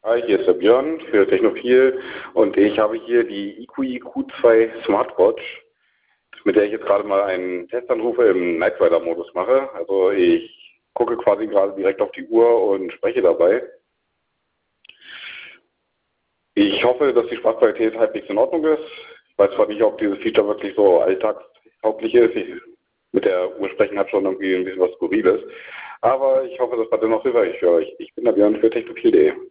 Hi, hier ist der Björn für Technophil und ich habe hier die IQI Q2 Smartwatch, mit der ich jetzt gerade mal einen Testanrufe im Night Rider Modus mache. Also ich gucke quasi gerade direkt auf die Uhr und spreche dabei. Ich hoffe, dass die Sprachqualität halbwegs in Ordnung ist. Ich weiß zwar nicht, ob dieses Feature wirklich so alltagstauglich ist. Mit der Uhr sprechen hat schon irgendwie ein bisschen was Skurriles. Aber ich hoffe, das war dennoch hilfreich für euch. Ich bin der Björn für technophil.de.